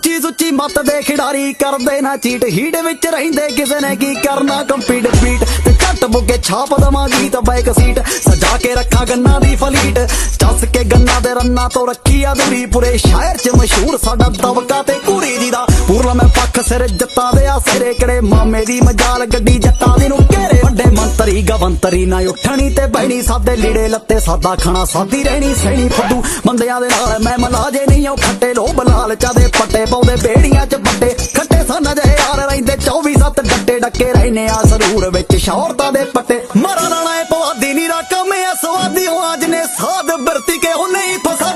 ਉੱਚੀ ਸੁੱਚੀ ਮੱਤ ਦੇ ਖਿਡਾਰੀ ਕਰਦੇ ਨਾ ਚੀਟ ਹੀਟ ਵਿੱਚ ਰਹਿੰਦੇ ਕਿਸੇ ਨੇ ਕੀ ਕਰਨਾ ਕੰਪੀਟ ਬੀਟ ਤੇ ਝੱਟ ਬੁੱਗੇ ਛਾਪ ਦਵਾਂ ਗੀਤ ਬਾਈਕ ਸੀਟ ਸਜਾ ਕੇ ਰੱਖਾਂ ਗੰਨਾ ਦੀ ਫਲੀਟ ਚੱਸ ਕੇ ਗੰਨਾ ਦੇ ਰੰਨਾ ਤੋਂ ਰੱਖੀ ਆ ਦੂਰੀ ਪੂਰੇ ਸ਼ਹਿਰ ਚ ਮਸ਼ਹੂਰ ਸਾਡਾ ਦਬਕਾ ਤੇ ਘੂਰੀ ਜੀ ਦਾ ਪੂਰਲਾ ਮੈਂ ਪੱਖ ਸਿਰ ਜੱਟਾਂ ਦੇ ਆ ਸਿਰੇ ਕਿਹੜੇ ਮਾਮੇ ਦੀ ਮਜਾਲ ਗੱਡੀ ਜੱਟਾਂ ਦੀ ਨੂੰ ਘੇਰੇ ਵੱਡੇ ਮੰਤਰੀ ਗਵੰਤਰੀ ਨਾ ਉੱਠਣੀ ਤੇ ਬਹਿਣੀ ਸਾਦੇ ਲੀੜੇ ਲੱਤੇ ਸਾਦਾ ਖਾਣਾ ਸਾਦੀ ਰਹਿਣੀ ਸੈਣੀ ਫੱਦੂ ਬੰਦਿਆਂ ਦੇ ਨਾਲ ਮੈਂ ਮਲਾਜੇ ਨਹੀਂ ਉਹ ਖੱਟੇ ਲੋਭ ਲਾਲਚਾ ਦੇ ਪੱਟੇ ਪਾਉਂਦੇ ਬੇੜੀਆਂ ਚ ਵੱਡੇ ਖੱਟੇ ਸਨ ਜੇ ਯਾਰ ਰਹਿੰਦੇ 24/7 ਡੱਟੇ ਡੱਕੇ ਰਹਿਨੇ ਆ ਸਰੂਰ ਵਿੱਚ ਸ਼ੌਹਰਤਾਂ ਦੇ ਪੱਟੇ ਮਰਾ ਲਾਣਾ ਪਵਾਦੀ ਨੀ ਰਕਮ ਐ ਸਵਾਦੀ ਅੱਜ ਨੇ ਸਾਧ ਵਰਤੀ ਕੇ ਉਹ ਨਹੀਂ ਫਸਾ